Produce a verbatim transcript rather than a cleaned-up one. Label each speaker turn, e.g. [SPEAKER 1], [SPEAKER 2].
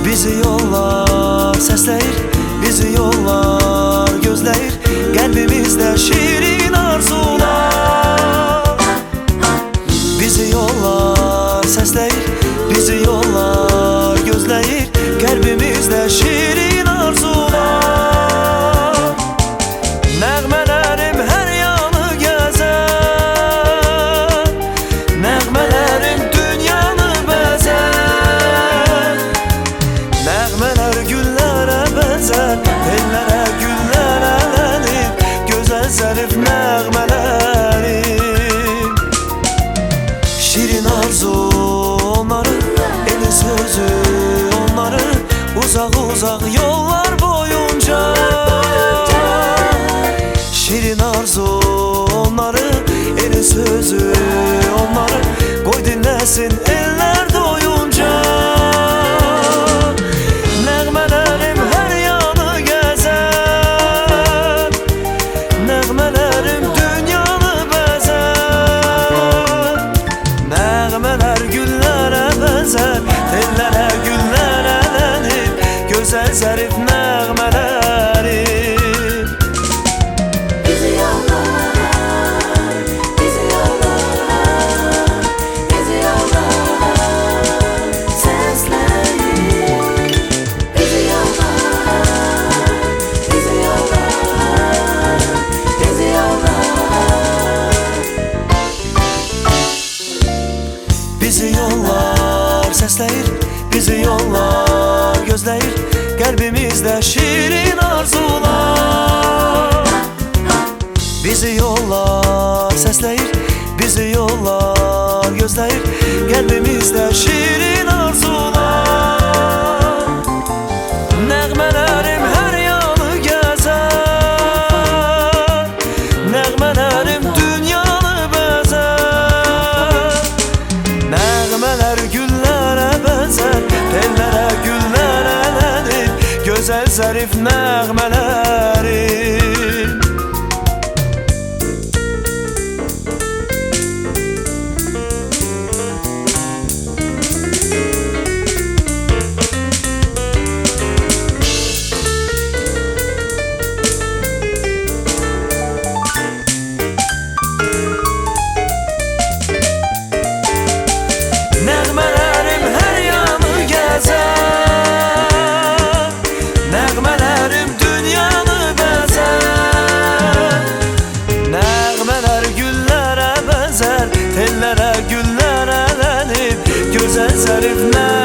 [SPEAKER 1] Bizi yollar səsləyir, bizi yollar gözləyir, qəlbimizdə şirin arzular. Bizi yollar səsləyir, bizi yollar gözləyir, qəlbimizdə şirin arzular. Nəğmələrim hər yanı gəzər, nəğmələrim dünyanı bəzər. Nəğmələr güllərə bənzər, tellərə güllərə lənib, gözəl zərif nəğmələrim. Şirin arzu onları, eli sözü onları, uzaq uzaq yollar boyunca. Şirin arzu onları, eli sözü onları, qoy dinləsin eller doyunca. Nəğmələrim hər yanı gəzər, nəğmələrim dünyanı bəzər. Nəğmələr güllərə bənzər, tellərə güllərə lənib, gözəl zərif nəğmələrim.
[SPEAKER 2] Bizi yollar, bizi yollar, bizi yollar səsləyir. Bizi yollar, bizi yollar, bizi yollar.
[SPEAKER 1] Bizi yollar səsləyir, bizi yollar gözləyir, qəlbimizdə şirin arzular. Bizi yollar səsləyir, bizi yollar gözləyir, qəlbimizdə şirin arzular. Nəğmələrim hər yanı gəzər, nəğmələrim dünyanı bəzər. Nəğmələr güllərə bənzər, tellərə güllərə lənib, gözəl zərif nəğmələrim. Nəğmələrim hər yanı gəzər, nəğmələrim dünyanı bəzər. Nəğmələr güllərə bənzər, tellərə güllərə lənib, gözəl zərif nəğmələrim.